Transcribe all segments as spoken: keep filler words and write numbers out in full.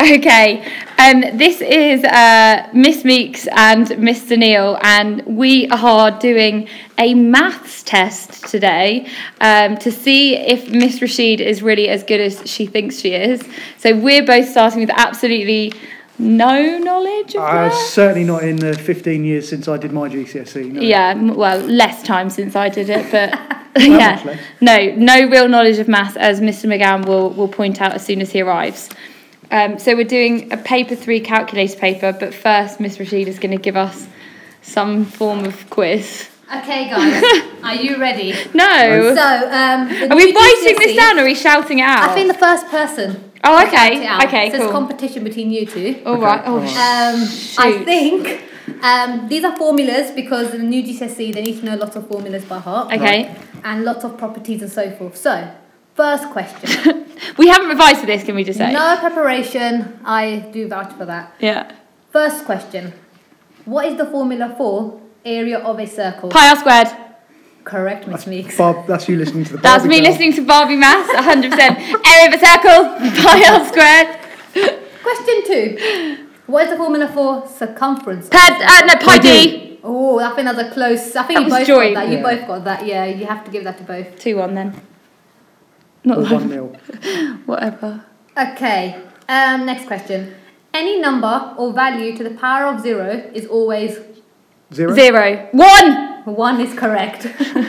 Okay, um, this is uh, Miss Meeks and Mister Neil, and we are doing a maths test today um, to see if Miss Rashid is really as good as she thinks she is. So we're both starting with absolutely no knowledge of Uh, maths. certainly not in the fifteen years since I did my G C S E. No. Yeah, m- well, less time since I did it, but How yeah, much less? no, no real knowledge of maths, as Mister McGowan will will point out as soon as he arrives. Um, so we're doing a paper three calculator paper, but first Miss Rashid is going to give us some form of quiz. Okay, guys, are you ready? No. So, um, the Are we new writing G C S E this down or are we shouting it out? I think the first person. Oh, will okay, shout it out. okay, So cool. it's competition between you two. All Okay, right. Oh, all right. Um, I shoot. think um, these are formulas because in the new G C S E they need to know lots of formulas by heart. Okay. And lots of properties and so forth. So, first question. We haven't revised for this, can we just say? No preparation. I do vouch for that. Yeah. First question. What is the formula for area of a circle? Pi r squared. Correct, Miss Meeks. Bob, that's you listening to the That's Barbie me girl. listening to Barbie maths, one hundred percent. Area of a circle, pi r squared. Question two. What is the formula for circumference? Per, uh, no, pi d. Oh, I think that's a close. I think That you was both joy. got that. You Yeah. both got that. Yeah, you have to give that to both. two one then. Not Or like- one nil. Whatever. Okay. Um. Next question. Any number or value to the power of zero is always Zero. Zero. One! one. Is correct.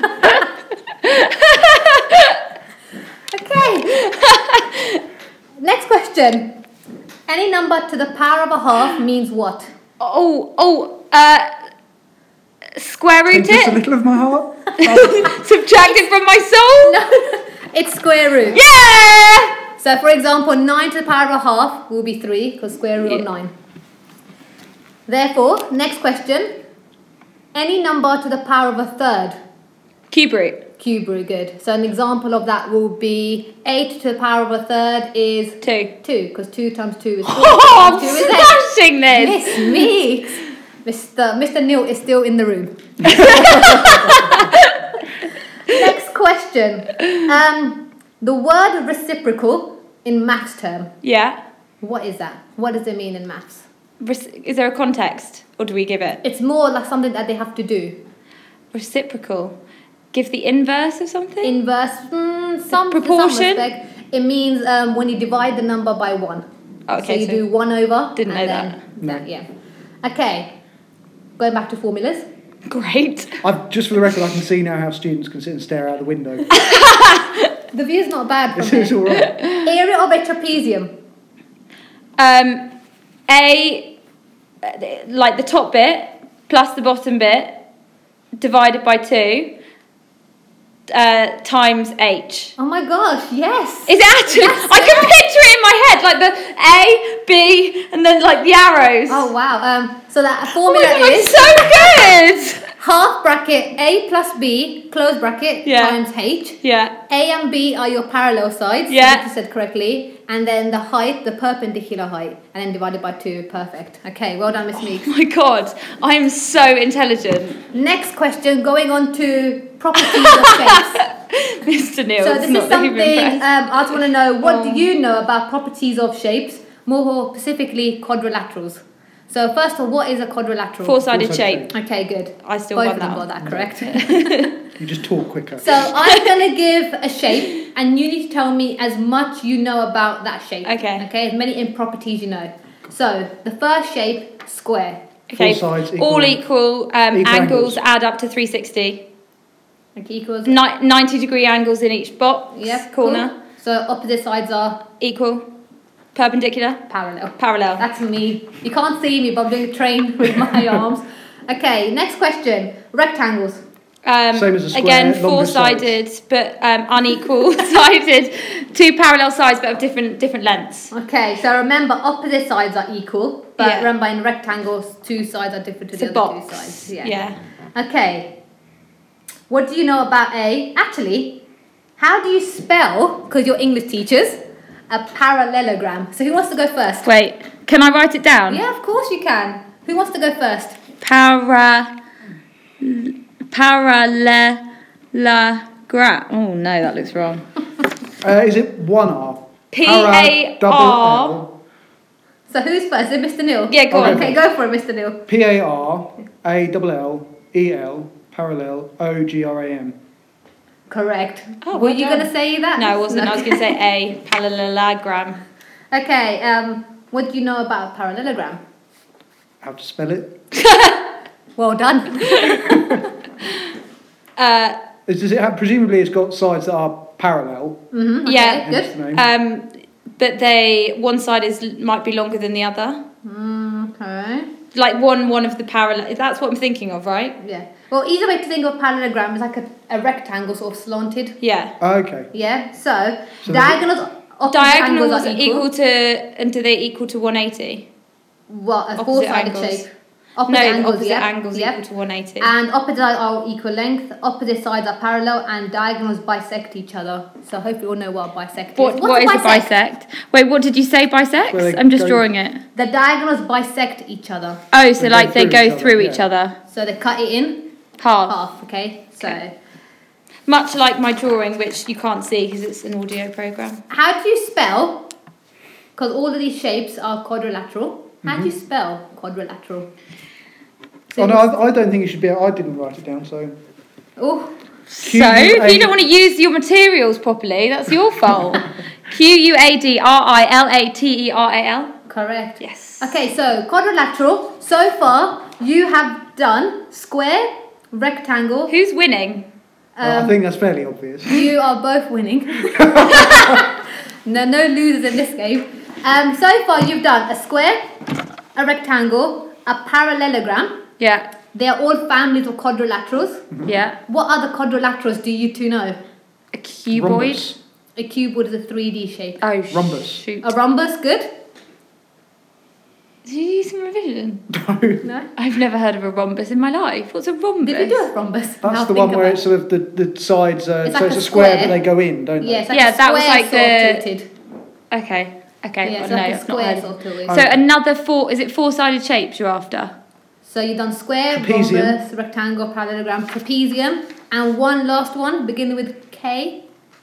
Okay. Next question. Any number to the power of a half means what? Oh, oh, uh, square root Take just a it? little of my heart. Subtract it from my soul? No, it's square root. Yeah! So, for example, nine to the power of a half will be three because square root of Yeah. nine. Therefore, next question. Any number to the power of a third. Cube root. Cube root, good. So, an example of that will be eight to the power of a third is Two. two because two times two is four. Oh, I'm times two is eight. smashing this! Miss Meeks. Mister Mister Neil is still in the room. Next question. Um, the word reciprocal in maths term. Yeah. What is that? What does it mean in maths? Reci- Is there a context? Or do we give it? It's more like something that they have to do. Reciprocal. Give the inverse of something? Inverse, mm, some Proportion? In some respect, it means um, when you divide the number by one. Okay, so you so do one over. didn't and know then, that. then- Yeah. Okay. Going back to formulas. Great. I've, just for the record, I can see now how students can sit and stare out the window. The view's not bad from It's, here. it's all right. Area of a trapezium. Um, A, uh, like the top bit plus the bottom bit divided by two uh, times H. Oh my gosh, yes. Is it actually? Yes, I can yes. picture it in my head, like the A, B, and then like the arrows. Oh wow. Um. So that Oh my formula God, I'm is so good. half bracket A plus B close bracket Yeah. times H. Yeah. A and B are your parallel sides. Yeah. You said correctly. And then the height, the perpendicular height, and then divided by two. Perfect. Okay. Well done, Miss Meeks. Oh my God, I am so intelligent, Next question. Going on to properties of shapes. Mister Neil. So is this not is something even um, impressed. I just want to know. What Oh. do you know about properties of shapes? More specifically, quadrilaterals. So first of all, what is a quadrilateral? Four-sided Four-sided shape. Okay, good. I still Both won of them that got one. that correct. You just talk quicker. So I'm gonna give a shape, and you need to tell me as much you know about that shape. Okay. Okay. As many in properties you know. So the first shape, square. Okay, Four sides equal- all equal, um, equal angles angles. add up to three sixty. Okay, equals. Ni- ninety degree angles in each box, Yep. corner, cool. So opposite sides are equal, perpendicular, parallel. parallel. That's me. You can't see me, but I'm doing a train with my arms. Okay, next question. Rectangles. Um, Same as a square, again, longer four-sided, but um, unequal-sided. Two parallel sides, but of different different lengths. Okay, so remember opposite sides are equal, but Yeah. remember in rectangles, two sides are different to It's the a other box. two sides. Yeah. yeah. Okay. What do you know about a? Actually, how do you spell? Because you're English teachers. A parallelogram. So who wants to go first? Wait, can I write it down? Yeah, of course you can. Who wants to go first? Para, parallelogram. Oh no, that looks wrong. Uh, is it one R? P Para A double R. L. So who's first? Is it Mister Neil? Yeah, go Okay. on. Okay, go for it, Mister Neil. P A R A L L E L parallel O G R A M. Correct. Oh, Were well you done. going to say that? No, I wasn't. I was going to say A, parallelogram. Okay, um, what do you know about a parallelogram? How to spell it? Well done. Uh, Is, does it have, presumably it's got sides that are parallel. Mm-hmm. Okay, Yeah. Hence good. the name. um, but they one side is might be longer than the other. Mm, okay. Like one one of the parallel. That's what I'm thinking of, right? Yeah. Well, easy way to think of parallelogram is like a, a rectangle sort of slanted. Yeah. Okay. Yeah. So, So diagonals, opposite Diagonals angles are equal. equal. to, and do they equal to one eighty? What a opposite four-sided angles. shape. Opposite No, angles, opposite yeah. angles yeah. equal to one eighty. And opposite sides are equal length. Opposite sides are parallel, and diagonals bisect each other. So, I hope you all know what a bisect What, is. what is a bisect? Wait, what did you say bisect? Where they I'm just go- drawing it. The diagonals bisect each other. Oh, so They go like they through go each other, through yeah. each other. So they cut it in Half. half. Okay. So, Okay. Much like my drawing, which you can't see because it's an audio program. how do you spell? Because all of these shapes are quadrilateral. How do you Mm-hmm. spell quadrilateral? So Oh no, I, I don't think you should be. I didn't write it down, so. Oh, So, if you don't want to use your materials properly, that's your fault. Q U A D R I L A T E R A L. correct. Yes. Okay, so quadrilateral. So far, you have done square, rectangle. Who's winning? Well, I Um, think that's fairly obvious. you are both winning. no, no losers in this game. Um, so far, you've done a square, a rectangle, a parallelogram. Yeah. They are all families of quadrilaterals. Yeah. What other quadrilaterals do you two know? A cuboid. Rhombus. A cuboid is a three D shape. Oh, Rhombus. shoot. A rhombus, good? Did you do some revision? No? I've never heard of a rhombus in my life. What's a rhombus? Did you do a rhombus? That's Now the think one where about it's sort of the, the sides, uh, It's so like it's a a square, square. but they go in, don't they? Yeah, it's like Yeah, a that was square like sort the- of tilted. Okay. Okay. Yeah, well, it's no, like a I've not square heard. sort of tilted. So another four. Is it four-sided shapes you're after? So you've done square, Trapezium. rhombus, rectangle, parallelogram, trapezium, and one last one beginning with K.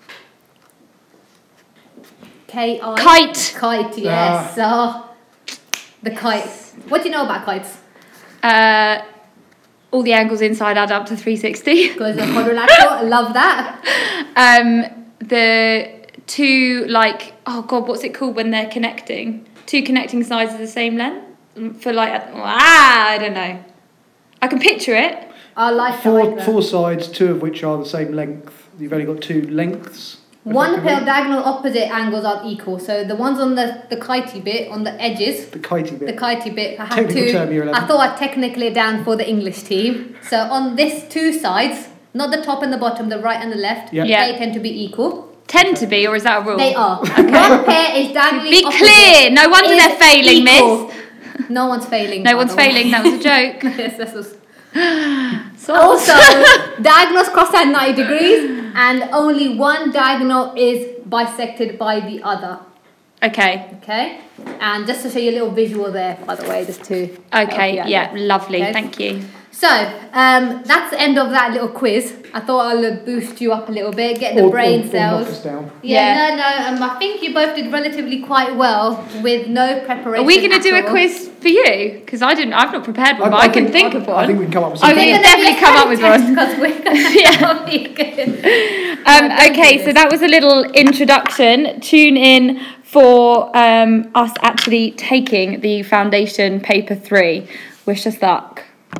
K I. Kite. Kite, yes. Oh, the kite. What do you know about kites? Uh, all the angles inside add up to three sixty. Because they're quadrilateral. I love that. Um, the two like oh god, what's it called when they're connecting? Two connecting sides of the same length for like ah, I don't know. I can picture it. I like I Four, like that. four sides, two of which are the same length. You've only got two lengths. One pair effectively. of diagonal opposite angles are equal. So the ones on the, the kitey bit, on the edges, The kitey the bit. kitey bit, I had Technical to. term, year eleven. I thought I'd technically it down for the English team. So on this two sides, not the top and the bottom, the right and the left, Yep. Yeah. they tend to be equal. Tend to be, or is that a rule? They are. One pair is diagonally Be opposite clear. No wonder is they're failing, equal. miss. No one's failing. No by one's the way. failing. That was a joke. yes, that's was. So, Also, diagonals cross at ninety degrees, and only one diagonal is bisected by the other. okay. Okay, and just to show you a little visual there, by the way, just to help Okay. you out Yeah. there. Lovely. Okay. Thank you. So, um, that's the end of that little quiz. I thought I'll boost you up a little bit, get the Or- brain or- or cells. knock us down. Yeah, no, no. Um, I think you both did relatively quite well with no preparation. Are we going to at do a all. quiz for you? Because I didn't. I've not prepared one, I- but I I, can think- think I- of one. I think we can come up with I something. will definitely come up with one. because we're gonna be good. Um, don't okay, do so this. that was a little introduction. Tune in for um, us actually taking the foundation paper three. Wish us luck.